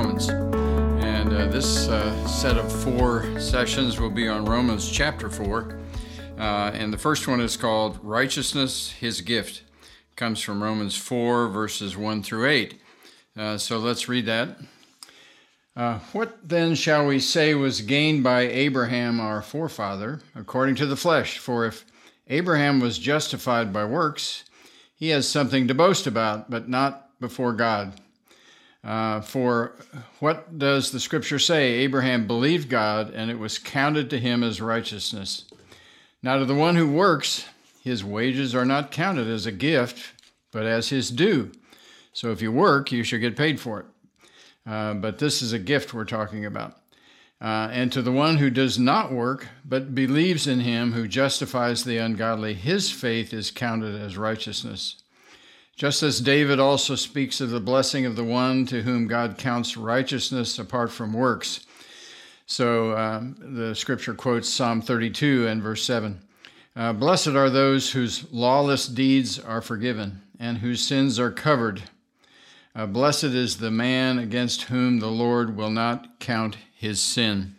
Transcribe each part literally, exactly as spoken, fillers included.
Romans. And uh, this uh, set of four sessions will be on Romans chapter four. Uh, and the first one is called Righteousness, His Gift. It comes from Romans four, verses one through eight. Uh, so let's read that. Uh, what then shall we say was gained by Abraham our forefather, according to the flesh? For if Abraham was justified by works, he has something to boast about, but not before God. Uh, for what does the Scripture say? Abraham believed God, and it was counted to him as righteousness. Now to the one who works, his wages are not counted as a gift, but as his due. So if you work, you should get paid for it. Uh, but this is a gift we're talking about. Uh, and to the one who does not work, but believes in him who justifies the ungodly, his faith is counted as righteousness. Just as David also speaks of the blessing of the one to whom God counts righteousness apart from works. So um, the scripture quotes Psalm thirty-two and verse seven. Uh, Blessed are those whose lawless deeds are forgiven and whose sins are covered. Uh, blessed is the man against whom the Lord will not count his sin.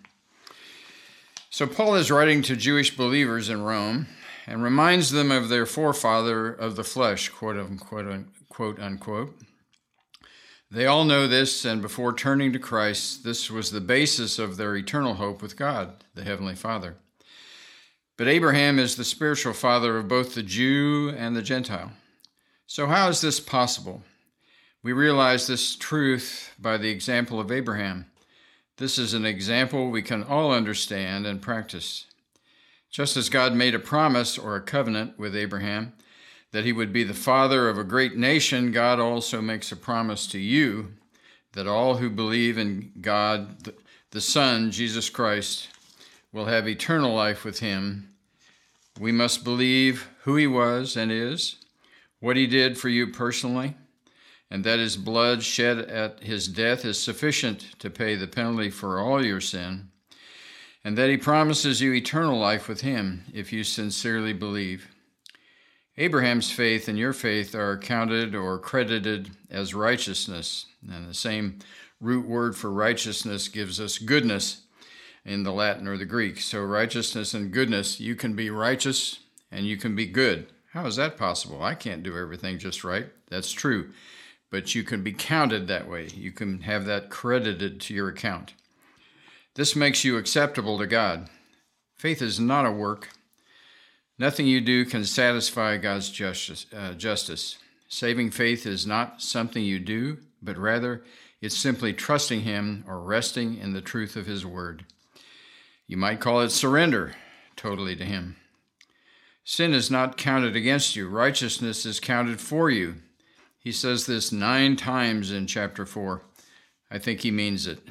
So Paul is writing to Jewish believers in Rome and reminds them of their forefather of the flesh, quote unquote, quote unquote. They all know this, and before turning to Christ, this was the basis of their eternal hope with God, the Heavenly Father. But Abraham is the spiritual father of both the Jew and the Gentile. So how is this possible? We realize this truth by the example of Abraham. This is an example we can all understand and practice. Just as God made a promise or a covenant with Abraham that he would be the father of a great nation, God also makes a promise to you that all who believe in God, the Son, Jesus Christ, will have eternal life with him. We must believe who he was and is, what he did for you personally, and that his blood shed at his death is sufficient to pay the penalty for all your sin, and that he promises you eternal life with him if you sincerely believe. Abraham's faith and your faith are counted or credited as righteousness, and the same root word for righteousness gives us goodness in the Latin or the Greek. So righteousness and goodness, you can be righteous and you can be good. How is that possible? I can't do everything just right. That's true. But you can be counted that way. You can have that credited to your account. This makes you acceptable to God. Faith is not a work. Nothing you do can satisfy God's justice. Uh, justice. Saving faith is not something you do, but rather it's simply trusting him or resting in the truth of his word. You might call it surrender totally to him. Sin is not counted against you. Righteousness is counted for you. He says this nine times in chapter four. I think he means it.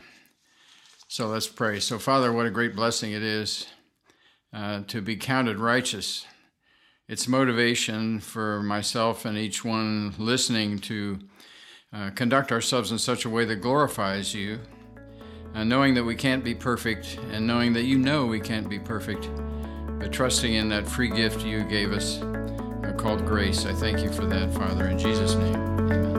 So let's pray. So Father, what a great blessing it is uh, to be counted righteous. It's motivation for myself and each one listening to uh, conduct ourselves in such a way that glorifies you, uh, knowing that we can't be perfect and knowing that you know we can't be perfect, but trusting in that free gift you gave us called grace. I thank you for that, Father, in Jesus' name. Amen.